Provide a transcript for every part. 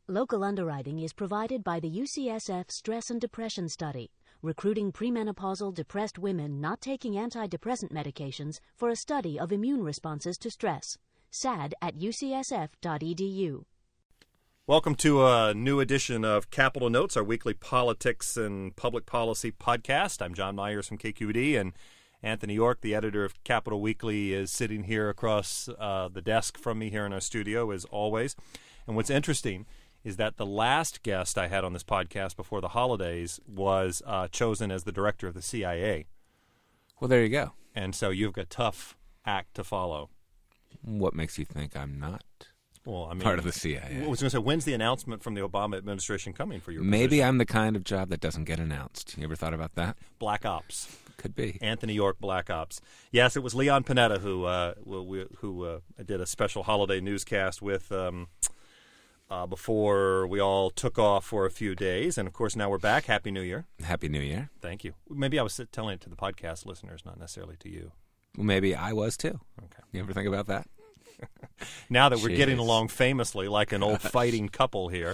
Local underwriting is provided by the UCSF Stress and Depression Study, recruiting premenopausal depressed women not taking antidepressant medications for a study of immune responses to stress. SAD at ucsf.edu. Welcome to a new edition of Capital Notes, our weekly politics and public policy podcast. I'm John Myers from KQED, and Anthony York, the editor of Capital Weekly, is sitting here across the desk from me here in our studio, as always. And what's interesting is that the last guest I had on this podcast before the holidays was chosen as the director of the CIA. Well, there you go. And so you've got a tough act to follow. What makes you think I'm not part of the CIA? I was going to say, when's the announcement from the Obama administration coming for your Maybe position? I'm the kind of job that doesn't get announced. You ever thought about that? Black Ops. Could be. Anthony York, Black Ops. Yes, it was Leon Panetta who did a special holiday newscast with before we all took off for a few days. And, of course, now we're back. Happy New Year. Happy New Year. Thank you. Maybe I was telling it to the podcast listeners, not necessarily to you. Well, maybe I was, too. Okay. You ever think about that? Now that we're getting along famously like an old fighting couple here.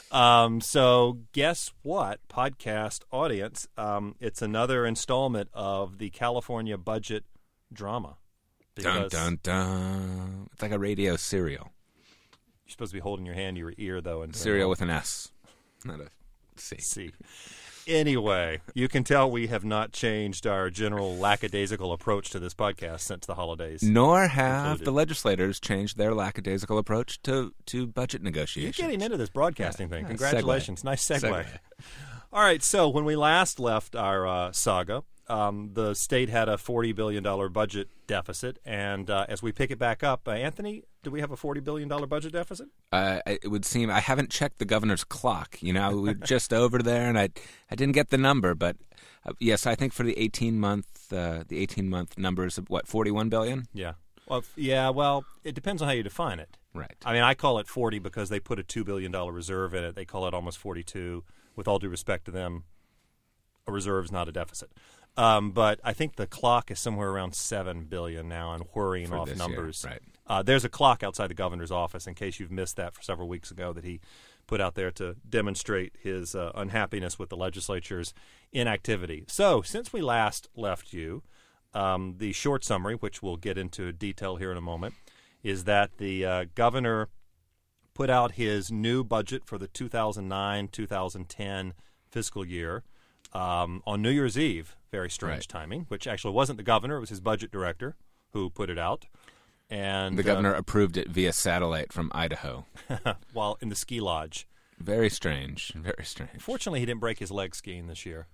So guess what, podcast audience? It's another installment of the California budget drama. Dun, dun, dun. It's like a radio serial. You're supposed to be holding your hand to your ear, though. And Serial with an S, not a C. C. Anyway, you can tell we have not changed our general lackadaisical approach to this podcast since the holidays. Nor have the legislators changed their lackadaisical approach to budget negotiations. You're getting into this broadcasting thing. Congratulations. Segue. Nice segue. All right, so when we last left our saga, the state had a $40 billion budget deficit, and as we pick it back up, Anthony, do we have a $40 billion budget deficit? It would seem I haven't checked the governor's clock. You know, we were just over there, and I didn't get the number, but yes, I think for the 18-month numbers of what, $41 billion? Yeah. Well, it depends on how you define it. Right. I mean, I call it 40 because they put a $2 billion reserve in it. They call it almost 42. With all due respect to them, a reserve is not a deficit. But I think the clock is somewhere around $7 billion now, and whirring for off this numbers. Year. Right. There's a clock outside the governor's office, in case you've missed that for several weeks ago, that he put out there to demonstrate his unhappiness with the legislature's inactivity. So, since we last left you, the short summary, which we'll get into detail here in a moment, is that the governor put out his new budget for the 2009-2010 fiscal year on New Year's Eve. Very strange timing, which actually wasn't the governor. It was his budget director who put it out. And the governor approved it via satellite from Idaho. While in the ski lodge. Very strange. Very strange. Fortunately, he didn't break his leg skiing this year.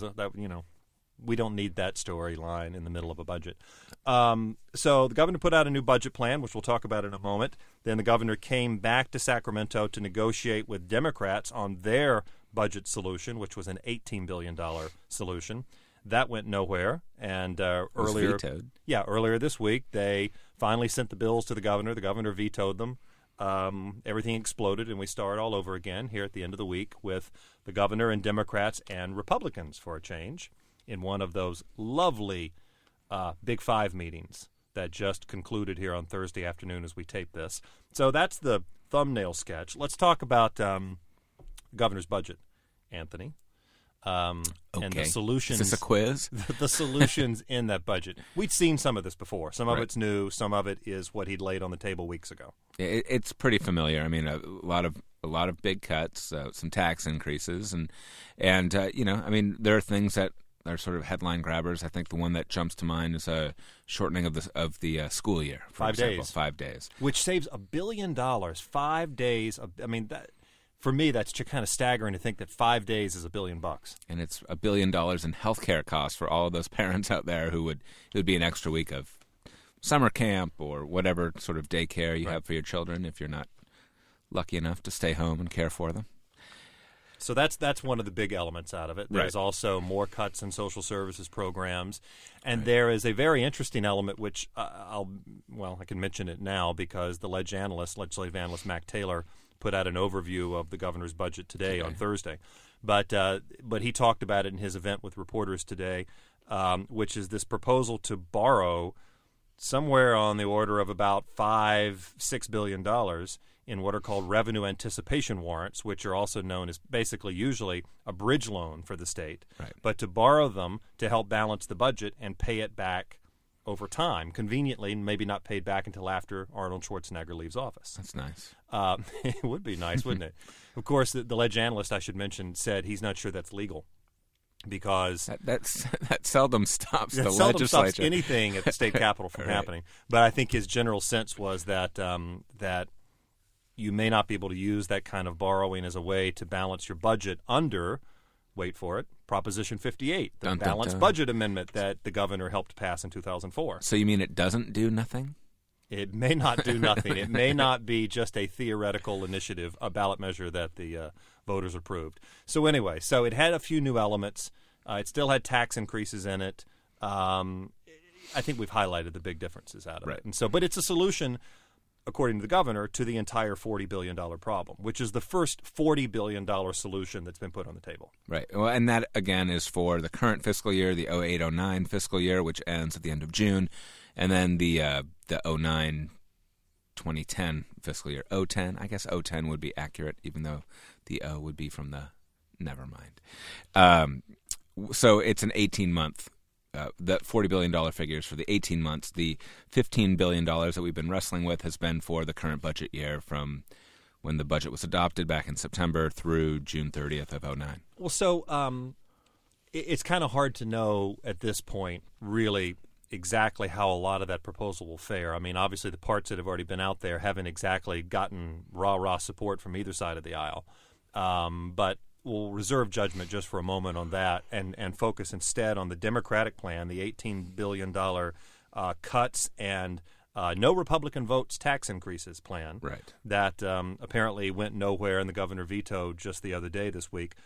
We don't need that storyline in the middle of a budget. So the governor put out a new budget plan, which we'll talk about in a moment. Then the governor came back to Sacramento to negotiate with Democrats on their budget solution, which was an $18 billion solution. That went nowhere. And earlier this week, they finally sent the bills to the governor. The governor vetoed them. Everything exploded, and we start all over again here at the end of the week with the governor and Democrats and Republicans for a change in one of those lovely Big Five meetings that just concluded here on Thursday afternoon as we tape this. So that's the thumbnail sketch. Let's talk about the governor's budget, Anthony. And the solutions. Is this a quiz? The solutions in that budget. We'd seen some of this before. Some of it's new. Some of it is what he'd laid on the table weeks ago. It's pretty familiar. I mean, a lot of big cuts, some tax increases, and I mean, there are things that are sort of headline grabbers. I think the one that jumps to mind is a shortening of the school year. For example, 5 days, which saves $1 billion. 5 days. For me, that's kind of staggering to think that 5 days is $1 billion. And it's $1 billion in health care costs for all of those parents out there who it would be an extra week of summer camp or whatever sort of daycare you have for your children if you're not lucky enough to stay home and care for them. So that's one of the big elements out of it. There's also more cuts in social services programs. And there is a very interesting element, which I can mention it now because the legislative analyst Mac Taylor put out an overview of the governor's budget today on Thursday. But he talked about it in his event with reporters today, which is this proposal to borrow somewhere on the order of about $5-6 billion in what are called revenue anticipation warrants, which are also known as basically usually a bridge loan for the state, Right. but to borrow them to help balance the budget and pay it back over time, conveniently, maybe not paid back until after Arnold Schwarzenegger leaves office. That's nice. It would be nice, wouldn't it? Of course, the ledge analyst, I should mention, said he's not sure that's legal because that seldom stops the seldom legislature. stops anything at the state capitol from Right. happening. But I think his general sense was that that you may not be able to use that kind of borrowing as a way to balance your budget under, wait for it, Proposition 58, the Dun, dun, balanced dun. budget amendment that the governor helped pass in 2004. So you mean it doesn't do nothing? It may not do nothing. It may not be just a theoretical initiative, a ballot measure that the voters approved. So anyway, so it had a few new elements. It still had tax increases in it. I think we've highlighted the big differences out of Right. it. And so, but it's a solution, according to the governor, to the entire $40 billion problem, which is the first $40 billion solution that's been put on the table. Right. Well, and that, again, is for the current fiscal year, the 08-09 fiscal year, which ends at the end of June, and then the 09-2010 fiscal year. 010, I guess 010 would be accurate, even though the O would be from the never mind. So it's an 18-month. The $40 billion figures for the 18 months. The $15 billion that we've been wrestling with has been for the current budget year from when the budget was adopted back in September through June 30th of 09. Well, so it's kind of hard to know at this point, really, exactly how a lot of that proposal will fare. I mean, obviously, the parts that have already been out there haven't exactly gotten rah-rah support from either side of the aisle. But we'll reserve judgment just for a moment on that and focus instead on the Democratic plan, the $18 billion cuts and no Republican votes tax increases plan. Right. That apparently went nowhere and the governor vetoed just the other day this week.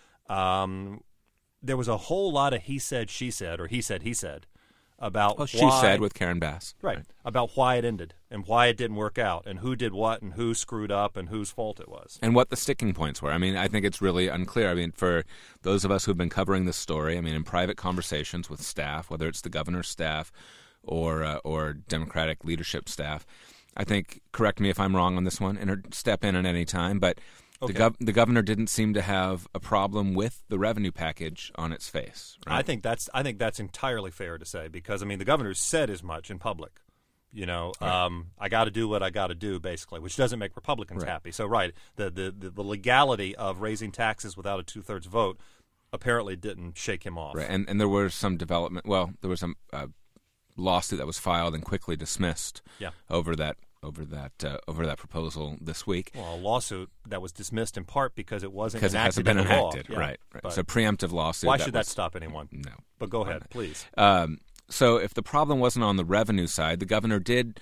There was a whole lot of he said, she said, or he said, about Well, why, she said with Karen Bass. right, about why it ended and why it didn't work out and who did what and who screwed up and whose fault it was. And what the sticking points were. I mean, I think it's really unclear. I mean, for those of us who've been covering this story, I mean, in private conversations with staff, whether it's the governor's staff or Democratic leadership staff, I think, correct me if I'm wrong on this one, and step in at any time, but Okay. the governor didn't seem to have a problem with the revenue package on its face. Right? I think that's entirely fair to say because I mean the governor said as much in public. You know, Right. I got to do what I got to do, basically, which doesn't make Republicans Right. happy. So, right, the legality of raising taxes without a 2/3 vote apparently didn't shake him off. Right. And there was some development. Well, there was a lawsuit that was filed and quickly dismissed Yeah. over that proposal this week. Well, a lawsuit that was dismissed in part because it wasn't Because it enacted hasn't been into law. enacted, Yeah. right? But It's a preemptive lawsuit. why should that was- stop anyone? No. But go ahead, please. So if the problem wasn't on the revenue side, the governor did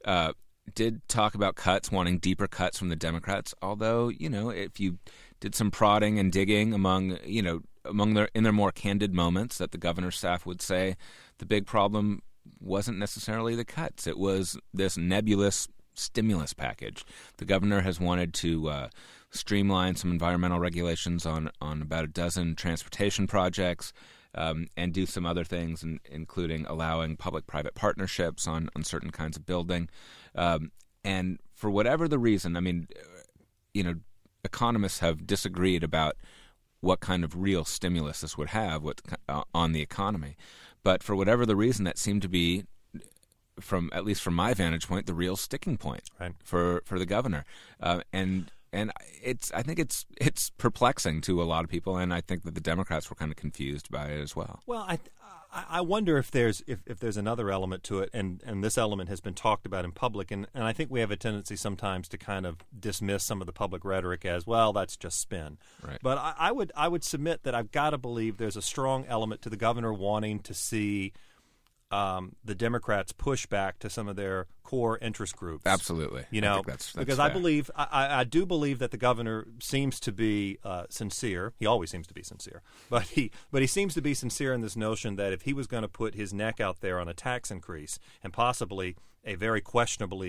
talk about cuts, wanting deeper cuts from the Democrats. Although, you know, if you did some prodding and digging in their more candid moments, that the governor's staff would say the big problem wasn't necessarily the cuts. It was this nebulous stimulus package. The governor has wanted to streamline some environmental regulations on about a dozen transportation projects and do some other things, including allowing public-private partnerships on certain kinds of building. And for whatever the reason, I mean, you know, economists have disagreed about what kind of real stimulus this would have on the economy. But for whatever the reason, that seemed to be, at least from my vantage point, the real sticking point Right. for the governor. And I think it's perplexing to a lot of people, and I think that the Democrats were kind of confused by it as well. Well, I wonder if there's another element to it, and this element has been talked about in public, and I think we have a tendency sometimes to kind of dismiss some of the public rhetoric as, well, that's just spin. Right. But I would submit that I've got to believe there's a strong element to the governor wanting to see the Democrats push back to some of their core interest groups. Absolutely. You I know, think that's because fair. I do believe that the governor seems to be sincere. He always seems to be sincere, but he seems to be sincere in this notion that if he was going to put his neck out there on a tax increase and possibly a very questionably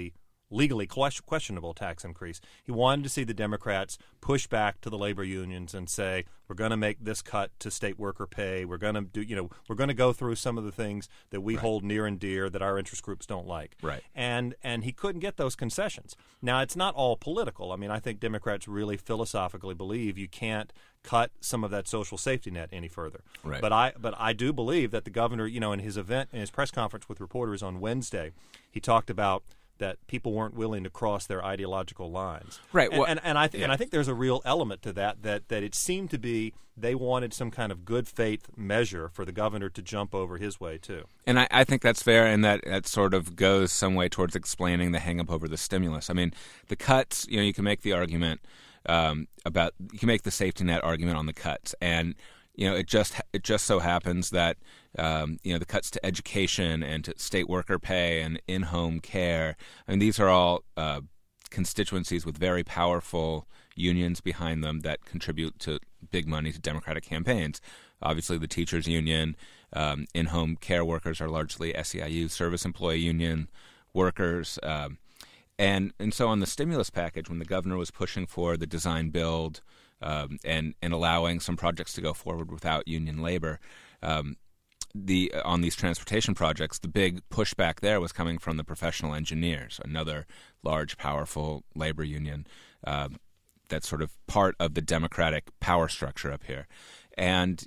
legally questionable tax increase. He wanted to see the Democrats push back to the labor unions and say, we're going to make this cut to state worker pay. We're going to do, we're going to go through some of the things that we hold near and dear that our interest groups don't like. Right. And he couldn't get those concessions. Now, it's not all political. I mean, I think Democrats really philosophically believe you can't cut some of that social safety net any further. Right. But I do believe that the governor, in his press conference with reporters on Wednesday, he talked about that people weren't willing to cross their ideological lines. Right. And I think there's a real element to that it seemed to be they wanted some kind of good faith measure for the governor to jump over his way, too. And I think that's fair, and that sort of goes some way towards explaining the hang-up over the stimulus. I mean, the cuts, you can make the argument you can make the safety net argument on the cuts, and it just so happens that the cuts to education and to state worker pay and in-home care, I mean, these are all constituencies with very powerful unions behind them that contribute to big money to Democratic campaigns. Obviously, the teachers union, in-home care workers are largely SEIU, service employee union workers. And so on the stimulus package, when the governor was pushing for the design build and allowing some projects to go forward without union labor, on these transportation projects, the big pushback there was coming from the professional engineers, another large, powerful labor union that's sort of part of the Democratic power structure up here. And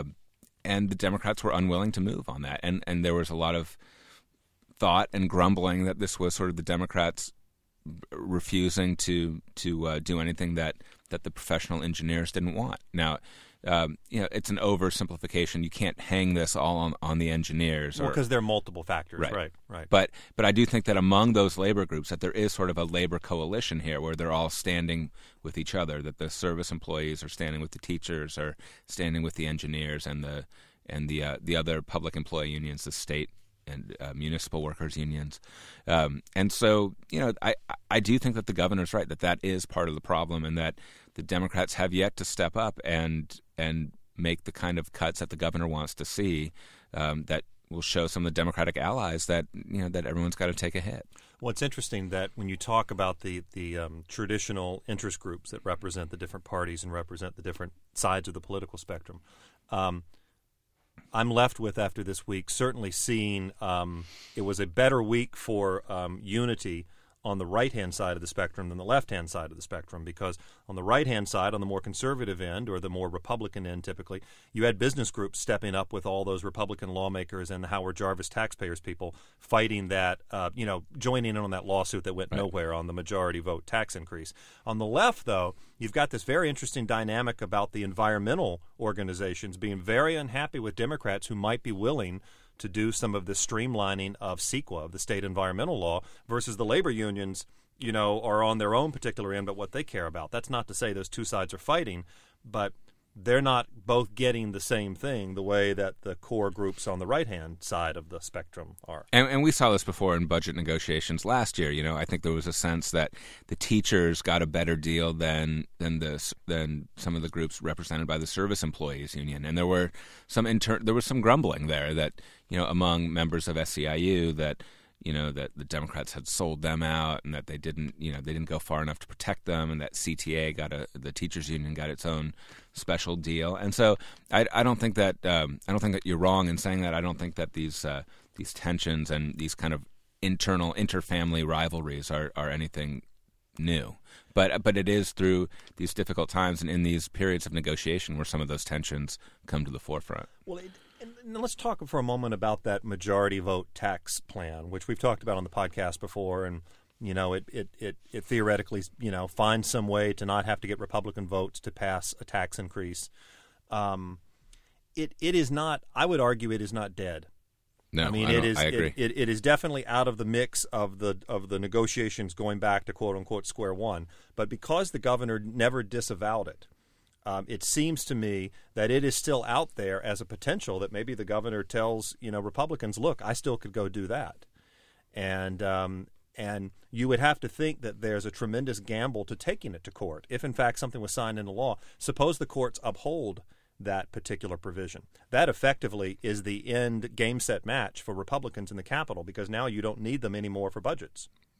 the Democrats were unwilling to move on that. And there was a lot of thought and grumbling that this was sort of the Democrats refusing to do anything that the professional engineers didn't want. Now, it's an oversimplification. You can't hang this all on the engineers. Well, because there are multiple factors. Right. But I do think that among those labor groups that there is sort of a labor coalition here where they're all standing with each other, that the service employees are standing with the teachers, or standing with the engineers and the other public employee unions, the state and municipal workers unions. And so, I do think that the governor's right, that is part of the problem, and that the Democrats have yet to step up and make the kind of cuts that the governor wants to see that will show some of the Democratic allies that that everyone's got to take a hit. Well, it's interesting that when you talk about the traditional interest groups that represent the different parties and represent the different sides of the political spectrum, I'm left with, after this week, certainly seeing it was a better week for unity on the right-hand side of the spectrum than the left-hand side of the spectrum, because on the right-hand side, on the more conservative end, or the more Republican end typically, you had business groups stepping up with all those Republican lawmakers and the Howard Jarvis taxpayers people fighting that, joining in on that lawsuit that went nowhere on the majority vote tax increase. On the left, though, you've got this very interesting dynamic about the environmental organizations being very unhappy with Democrats who might be willing to do some of the streamlining of CEQA, of the state environmental law, versus the labor unions, are on their own particular end, but what they care about. That's not to say those two sides are fighting, but they're not both getting the same thing the way that the core groups on the right-hand side of the spectrum are. And we saw this before in budget negotiations last year. I think there was a sense that the teachers got a better deal than some of the groups represented by the service employees union, and there was some grumbling there that among members of SEIU that that the Democrats had sold them out, and that they didn't go far enough to protect them, and that CTA the teachers union got its own special deal. And so I don't think that you're wrong in saying that. I don't think that these tensions and these kind of internal interfamily rivalries are anything new. But it is through these difficult times and in these periods of negotiation where some of those tensions come to the forefront. Well, and let's talk for a moment about that majority vote tax plan, which we've talked about on the podcast before, and it theoretically finds some way to not have to get Republican votes to pass a tax increase. It is not. I would argue it is not dead. No, I mean I agree. It is definitely out of the mix of the negotiations going back to quote unquote square one. But because the governor never disavowed it, it seems to me that it is still out there as a potential that maybe the governor tells Republicans, look, I still could go do that, and you would have to think that there's a tremendous gamble to taking it to court if in fact something was signed into law. Suppose the courts uphold that particular provision. That effectively is the end game set match for Republicans in the Capitol, because now you don't need them anymore for budgets.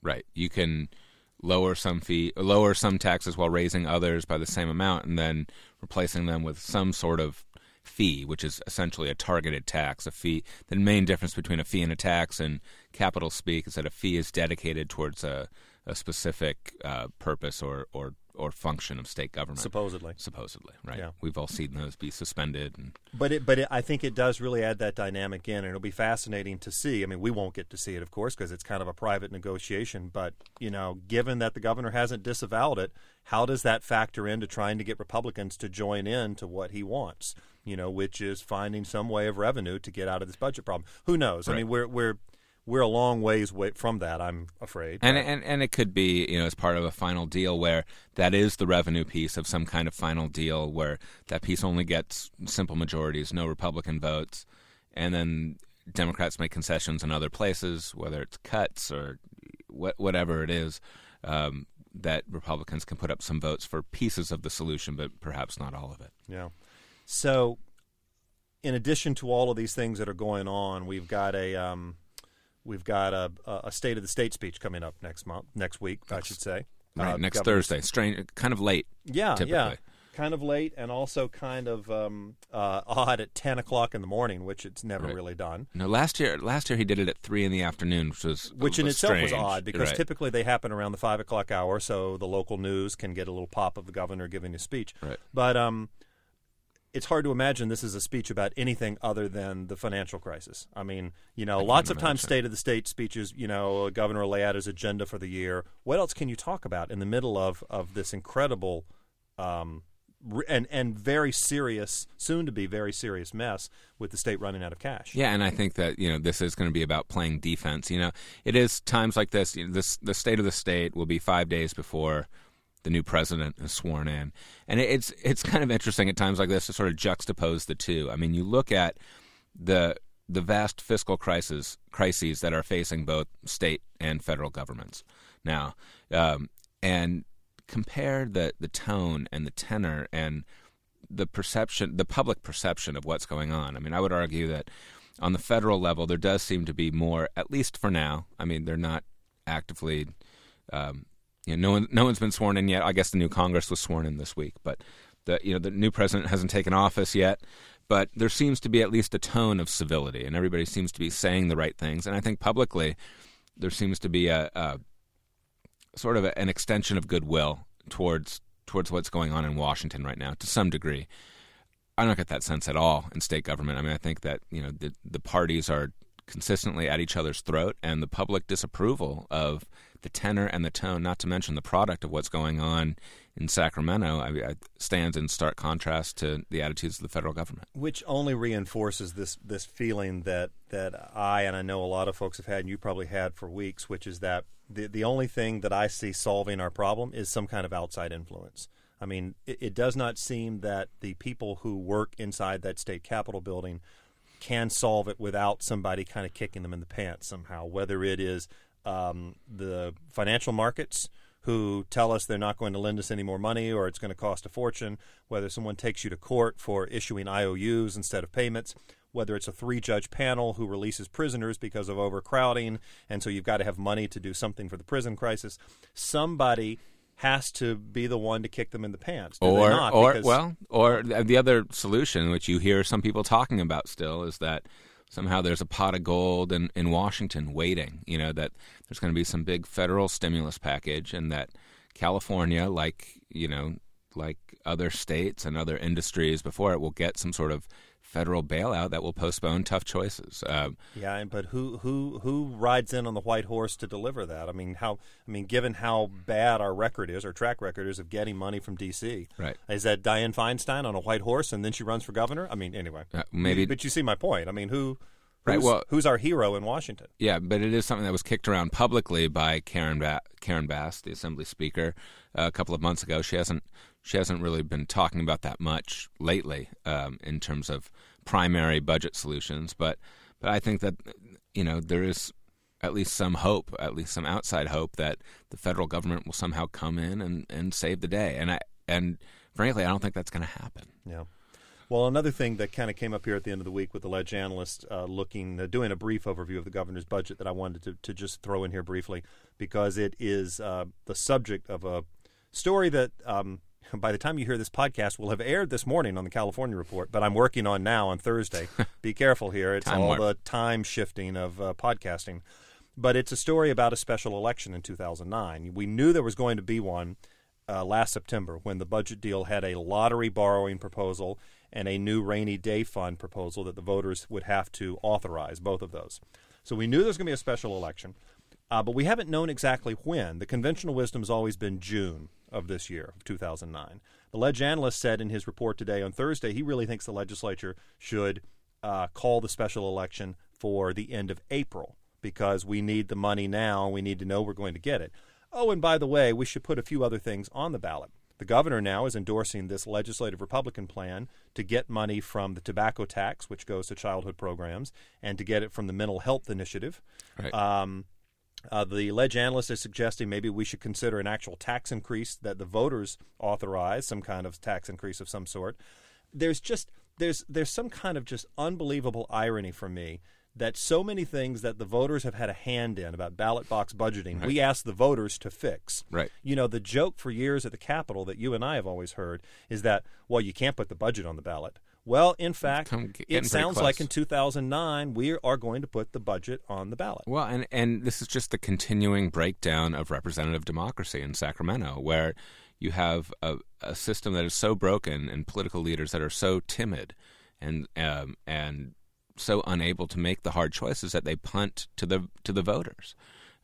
Right. You can lower some taxes while raising others by the same amount, and then replacing them with some sort of fee, which is essentially a targeted tax. A fee. The main difference between a fee and a tax in capital speak is that a fee is dedicated towards a specific purpose or function of state government. Supposedly, right? Yeah. We've all seen those be suspended. But I think it does really add that dynamic in, and it'll be fascinating to see. I mean, we won't get to see it, of course, because it's kind of a private negotiation. But given that the governor hasn't disavowed it, how does that factor into trying to get Republicans to join in to what he wants? Which is finding some way of revenue to get out of this budget problem. Who knows? Right. I mean, we're a long ways away from that, I'm afraid. And it could be, as part of a final deal where that is the revenue piece of some kind of final deal where that piece only gets simple majorities, no Republican votes, and then Democrats make concessions in other places, whether it's cuts or whatever it is, that Republicans can put up some votes for pieces of the solution, but perhaps not all of it. Yeah. So in addition to all of these things that are going on, we've got a State of the State speech coming up next week, I should say. Right, next Thursday. Strange, kind of late. Yeah, typically. Yeah. Kind of late, and also kind of odd at 10 o'clock in the morning, which it's never really done. No, last year he did it at 3 in the afternoon, which in itself strange. was odd because typically they happen around the 5 o'clock hour, so the local news can get a little pop of the governor giving a speech. Right. But it's hard to imagine this is a speech about anything other than the financial crisis. I mean, lots of times State of the State speeches, a governor will lay out his agenda for the year. What else can you talk about in the middle of this incredible and very serious, soon to be very serious mess with the state running out of cash? Yeah, and I think that this is going to be about playing defense. It is times like this. The State of the State will be 5 days before the new president is sworn in. And it's kind of interesting at times like this to sort of juxtapose the two. I mean, you look at the vast fiscal crises that are facing both state and federal governments now, and compare the tone and the tenor and the public perception of what's going on. I mean, I would argue that on the federal level, there does seem to be more, at least for now. I mean, they're not actively no one's been sworn in yet. I guess the new Congress was sworn in this week, but the new president hasn't taken office yet. But there seems to be at least a tone of civility, and everybody seems to be saying the right things. And I think publicly, there seems to be a sort of an extension of goodwill towards what's going on in Washington right now, to some degree. I don't get that sense at all in state government. I mean, I think that the parties are consistently at each other's throat, and the public disapproval of the tenor and the tone, not to mention the product of what's going on in Sacramento, stands in stark contrast to the attitudes of the federal government. Which only reinforces this feeling that I know a lot of folks have had, and you probably had for weeks, which is that the only thing that I see solving our problem is some kind of outside influence. I mean, it does not seem that the people who work inside that state capitol building can solve it without somebody kind of kicking them in the pants somehow, whether it is the financial markets who tell us they're not going to lend us any more money or it's going to cost a fortune, whether someone takes you to court for issuing IOUs instead of payments, whether it's a 3-judge panel who releases prisoners because of overcrowding, and so you've got to have money to do something for the prison crisis. Somebody has to be the one to kick them in the pants. Or the other solution, which you hear some people talking about still, is that somehow there's a pot of gold in Washington waiting, that there's going to be some big federal stimulus package, and that California, like other states and other industries before it, will get some sort of federal bailout that will postpone tough choices. But who rides in on the white horse to deliver that? I mean, given how bad our track record is of getting money from D.C. Right. Is that Dianne Feinstein on a white horse and then she runs for governor? I mean, anyway. Maybe. But you see my point. I mean, who's our hero in Washington? Yeah, but it is something that was kicked around publicly by Karen Bass, the Assembly Speaker, a couple of months ago. She hasn't really been talking about that much lately in terms of primary budget solutions. But I think that there is at least some hope, at least some outside hope, that the federal government will somehow come in and save the day. And frankly, I don't think that's going to happen. Yeah. Well, another thing that kind of came up here at the end of the week with the Ledge analyst doing a brief overview of the governor's budget that I wanted to just throw in here briefly because it is the subject of a story that by the time you hear this podcast will have aired this morning on the California Report, but I'm working on now on Thursday. Be careful here. It's all the time shifting of podcasting. But it's a story about a special election in 2009. We knew there was going to be one last September when the budget deal had a lottery borrowing proposal and a new rainy day fund proposal that the voters would have to authorize, both of those. So we knew there was going to be a special election, but we haven't known exactly when. The conventional wisdom has always been June of this year, of 2009. The Ledge analyst said in his report today on Thursday he really thinks the legislature should call the special election for the end of April because we need the money now and we need to know we're going to get it. Oh, and by the way, we should put a few other things on the ballot. The governor now is endorsing this legislative Republican plan to get money from the tobacco tax, which goes to childhood programs, and to get it from the mental health initiative. Right. The Ledge analyst is suggesting maybe we should consider an actual tax increase that the voters authorize, some kind of tax increase of some sort. There's some kind of just unbelievable irony for me that so many things that the voters have had a hand in about ballot box budgeting, we ask the voters to fix. Right. You know, the joke for years at the Capitol that you and I have always heard is that, well, you can't put the budget on the ballot. Well, in fact, it sounds like in 2009 we are going to put the budget on the ballot. Well, and this is just the continuing breakdown of representative democracy in Sacramento, where you have a system that is so broken and political leaders that are so timid and so unable to make the hard choices that they punt to the voters.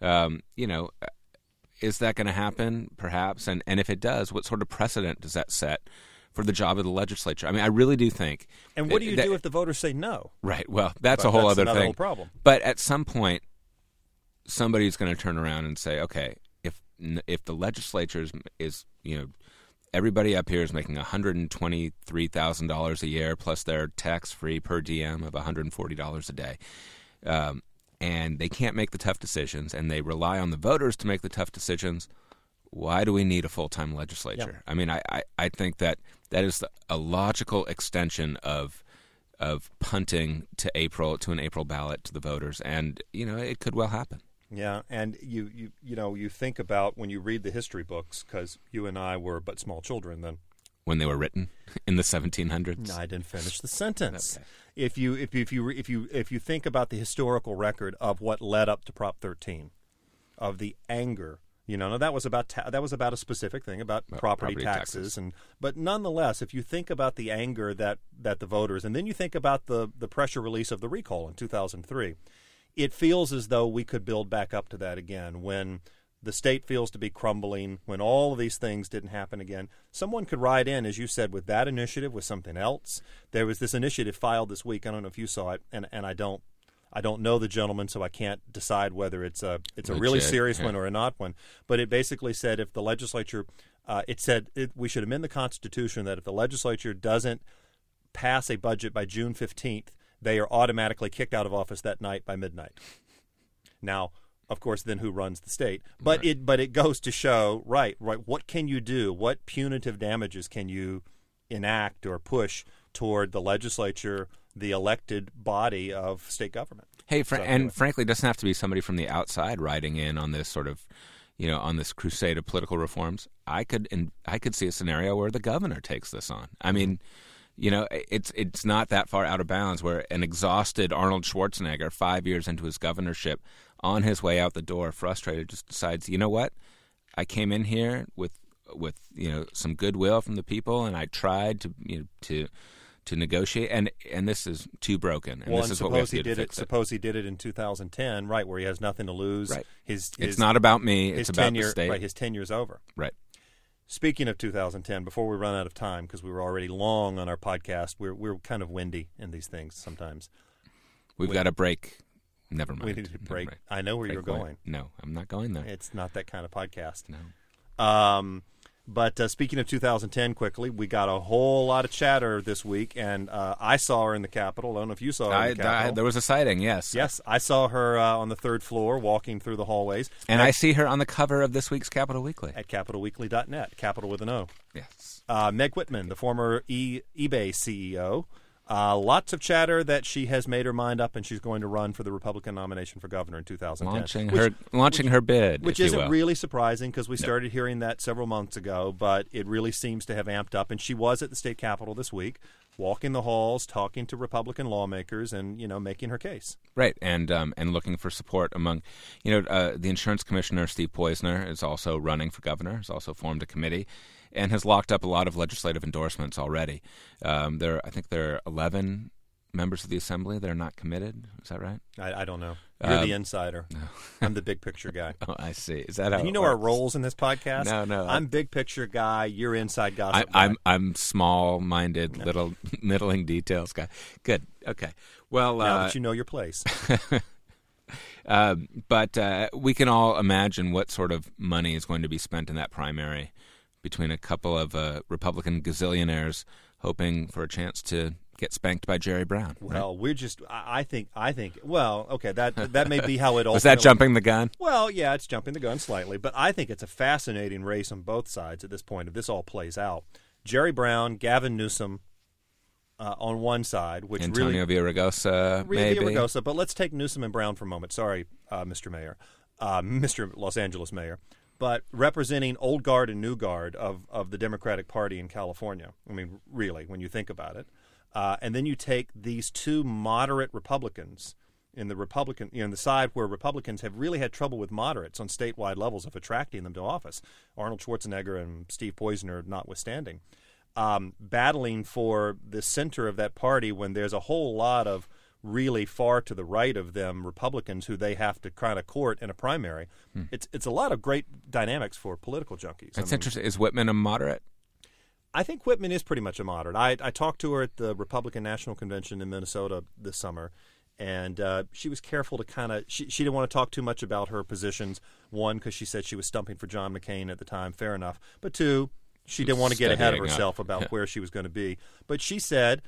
Is that going to happen? Perhaps. And if it does, what sort of precedent does that set for the job of the legislature? I mean, I really do think. And what do you do if the voters say no? Right. Well, that's a whole other thing. Whole problem. But at some point, somebody's going to turn around and say, okay, if the legislature is everybody up here is making $123,000 a year plus their tax-free per diem of $140 a day, and they can't make the tough decisions, and they rely on the voters to make the tough decisions. Why do we need a full-time legislature? Yeah. I mean, I think that is a logical extension of punting to an April ballot to the voters, and it could well happen. Yeah, and you think about when you read the history books, because you and I were but small children then. When they were written in the 1700s. No, I didn't finish the sentence. Okay. If you think about the historical record of what led up to Prop 13, of the anger, now that was about a specific thing about property taxes, but nonetheless, if you think about the anger that the voters, and then you think about the pressure release of the recall in 2003. It feels as though we could build back up to that again when the state feels to be crumbling, when all of these things didn't happen again. Someone could ride in, as you said, with that initiative, with something else. There was this initiative filed this week. I don't know if you saw it, and I don't know the gentleman, so I can't decide whether it's a really serious one or a not one. But it basically said if the legislature, we should amend the Constitution that if the legislature doesn't pass a budget by June 15th, they are automatically kicked out of office that night by midnight. Now, of course, then who runs the state? But it goes to show, right, what can you do? What punitive damages can you enact or push toward the legislature, the elected body of state government? Hey, frankly, it doesn't have to be somebody from the outside riding in on this sort of, on this crusade of political reforms. I could see a scenario where the governor takes this on. I mean, it's not that far out of bounds where an exhausted Arnold Schwarzenegger, 5 years into his governorship, on his way out the door, frustrated, just decides, you know what? I came in here with some goodwill from the people, and I tried to negotiate, and this is too broken. And this is what we have to do to fix it. Suppose he did it in 2010, right, where he has nothing to lose. Right. It's not about me. It's about the state. Right. His tenure's over. Right. Speaking of 2010, before we run out of time, because we were already long on our podcast, we're kind of windy in these things sometimes. We've got a break. Never mind. We need to break. I know where you're going. No, I'm not going there. It's not that kind of podcast. No. But speaking of 2010, quickly, we got a whole lot of chatter this week, and I saw her in the Capitol. I don't know if you saw her in the Capitol. There was a sighting, yes. Yes, I saw her on the third floor walking through the hallways. And I see her on the cover of this week's Capitol Weekly. At CapitolWeekly.net, Capital with an O. Yes. Meg Whitman, the former eBay CEO. Lots of chatter that she has made her mind up and she's going to run for the Republican nomination for governor in 2010. Launching her bid, which if you isn't will. really surprising because we started hearing that several months ago, but it really seems to have amped up. And she was at the state capitol this week, walking the halls, talking to Republican lawmakers, and making her case. Right, and looking for support among, the insurance commissioner Steve Poizner is also running for governor. Has also formed a committee. And has locked up a lot of legislative endorsements already. I think there are 11 members of the Assembly that are not committed. Is that right? I don't know. You're the insider. No. I'm the big picture guy. Oh, I see. Is that how you know our roles in this podcast? No. I'm big picture guy. You're inside gossip guy. I'm small-minded, little middling details guy. Good. Okay. Well, now that you know your place. But we can all imagine what sort of money is going to be spent in that primary between a couple of Republican gazillionaires hoping for a chance to get spanked by Jerry Brown. Well, right? We're just, I think, well, okay, that may be how it all Was that jumping the gun? Well, yeah, it's jumping the gun slightly, but I think it's a fascinating race on both sides at this point if this all plays out. Jerry Brown, Gavin Newsom on one side, which Antonio Villaraigosa, maybe. Villaraigosa, but let's take Newsom and Brown for a moment. Sorry, Mr. Mayor, Mr. Los Angeles Mayor. But representing old guard and new guard of the Democratic Party in California. I mean, really, when you think about it. And then you take these two moderate Republicans in the Republican, the side where Republicans have really had trouble with moderates on statewide levels of attracting them to office, Arnold Schwarzenegger and Steve Poizner notwithstanding, battling for the center of that party when there's a whole lot of really far to the right of them Republicans who they have to kind of court in a primary. It's a lot of great dynamics for political junkies. That's interesting. Is Whitman a moderate? I think Whitman is pretty much a moderate. I talked to her at the Republican National Convention in Minnesota this summer, and she was careful to kind of she didn't want to talk too much about her positions. One, because she said she was stumping for John McCain at the time. Fair enough. But two, she didn't want to get ahead of herself about where she was going to be. But she said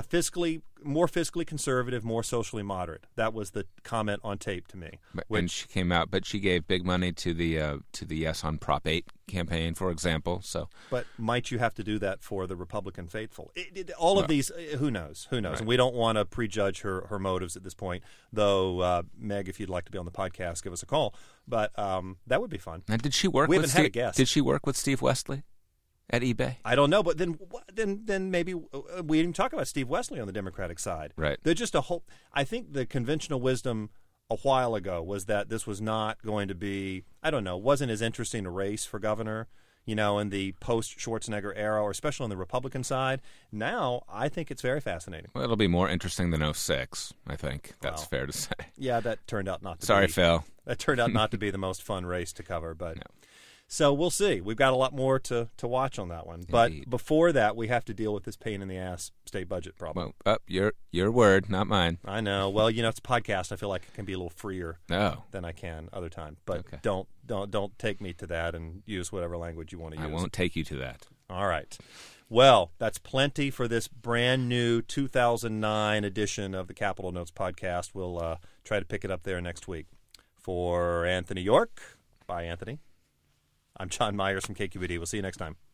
more fiscally conservative, more socially moderate. That was the comment on tape to me. And she came out, but she gave big money to the Yes on Prop 8 campaign, for example. So, but might you have to do that for the Republican faithful? Of these, who knows? Who knows? Right. And we don't want to prejudge her motives at this point. Though, Meg, if you'd like to be on the podcast, give us a call. But that would be fun. And did she work? We haven't had a guest. Did she work with Steve Wesley at eBay? I don't know, but then maybe we didn't talk about Steve Wesley on the Democratic side. Right. They're just I think the conventional wisdom a while ago was that this was not going to be, wasn't as interesting a race for governor, in the post-Schwarzenegger era, or especially on the Republican side. Now, I think it's very fascinating. Well, it'll be more interesting than 06, I think. That's fair to say. Yeah, that turned out not to be. Sorry, Phil. That turned out not to be the most fun race to cover, but... No. So we'll see. We've got a lot more to watch on that one. Indeed. But before that, we have to deal with this pain-in-the-ass state budget problem. Well, your word, not mine. I know. Well, it's a podcast. I feel like I can be a little freer than I can other times. But okay. Don't take me to that and use whatever language you want to use. I won't take you to that. All right. Well, that's plenty for this brand new 2009 edition of the Capitol Notes podcast. We'll try to pick it up there next week. For Anthony York, bye, Anthony. I'm John Myers from KQED. We'll see you next time.